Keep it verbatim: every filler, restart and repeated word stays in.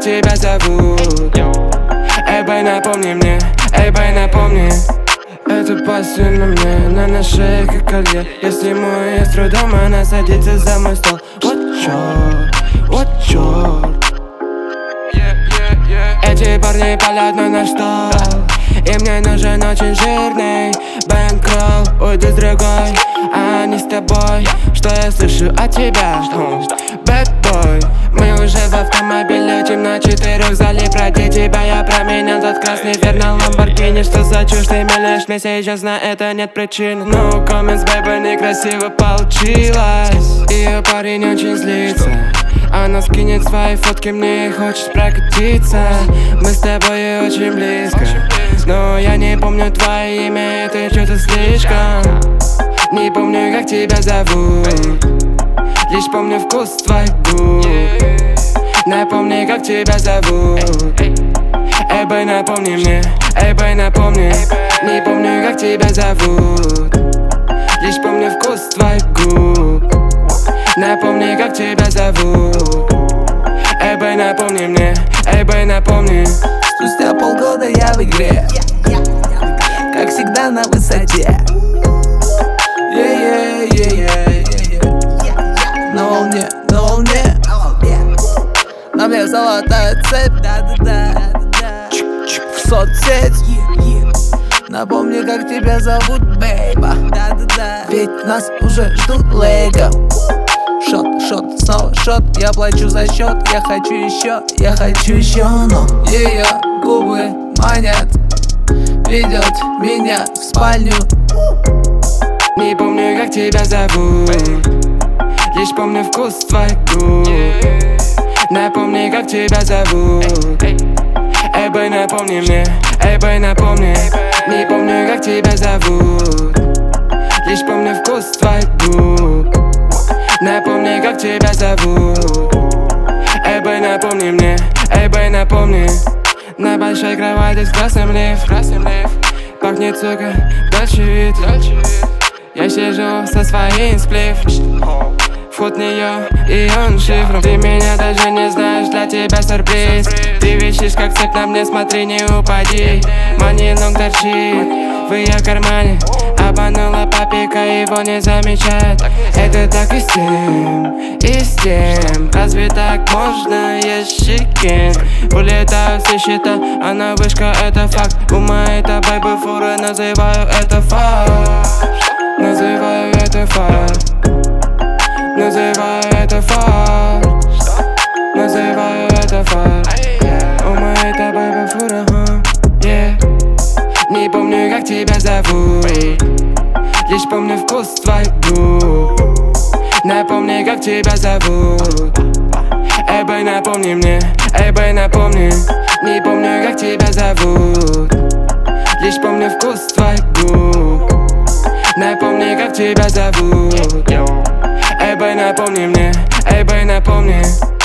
тебя зовут. Эй, бэй, напомни мне, эй, бэй, напомни. Это пассия на мне, на нашей как колье. Я сниму ее с трудом, она садится за мой стол. Вот чёрт, вот чёрт. Эти парни палят на наш стол, и мне нужен очень жирный бэнкролл. Уйду с другой, а не с тобой. Что я слышу от тебя? Bad boy. Мы уже в автомобиле, летим на четырех. Залип ради тебя, я променял тот красный вер на ламборгини. Что за чушь ты мелешь мне сейчас, на это нет причин. No comments, baby, некрасиво получилось. Ее парень очень злится, она скинет свои фотки, мне хочет прокатиться. Мы с тобой очень близко, но я не помню твое имя, это что-то слишком. Не помню, как тебя зовут, лишь помню вкус твоих губ. Напомни, как тебя зовут. Эй, бэй, напомни мне, эй, бэй, напомни. Не помню, как тебя зовут, лишь помню вкус твоих губ. Напомни, как тебя зовут. Эй, бэй, напомни мне, эй, бэй, напомни. Спустя полгода я в игре, как всегда на высоте. Yeah, yeah, yeah, yeah, yeah. На волне, на волне. На мне золотая цепь, да-да-да. В соцсеть. Напомни, как тебя зовут, бейба. Ведь нас уже ждут лейков. Шот, шот, снова шот. Я плачу за счет, я хочу еще, я хочу еще. Но ее губы манят, ведет меня в спальню. Не помню, как тебя зовут, лишь помню вкус твоих губ. Напомни, как тебя зовут. Эй, бэй, напомни мне, эй, бэй, напомни. Не помню, как тебя зовут, лишь помню вкус твоих губ. Напомни, как тебя зовут. Эй, бэй, напомни мне, эй, бэй, напомни. На большой кровати с красным лиф, пахнет, сука, дальше вид. Я сижу со своим сплив, вход в нее и он шифром. Ты меня даже не знаешь, для тебя сюрприз. Ты висишь как цепь на мне, смотри, не упади. Манилон торчит в ее кармане, обманула папика, его не замечает. Это так и с тем, и с тем. Разве так можно, есть щеки? Улетают все счета, она вышка, это факт. У моей бэйбы фуры, называю это факт. Называю это факт. Называю это факт. Называю это факт. У моей бэйбы фура, yeah. Не помню, как тебя зовут, лишь помню вкус твоих губ. Напомни, как тебя зовут. Эй, бэй, напомни мне, эй, бэй, напомни. Не помню, как тебя зовут, лишь помню вкус твоих губ. Напомни, как тебя зовут. Эй, бэй, напомни мне, эй, бэй, напомни.